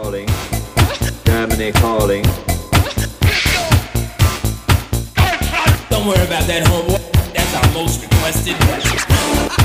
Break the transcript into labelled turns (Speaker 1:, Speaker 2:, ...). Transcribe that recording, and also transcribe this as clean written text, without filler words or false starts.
Speaker 1: Germany calling.
Speaker 2: Don't worry about that, homeboy. That's our most requested.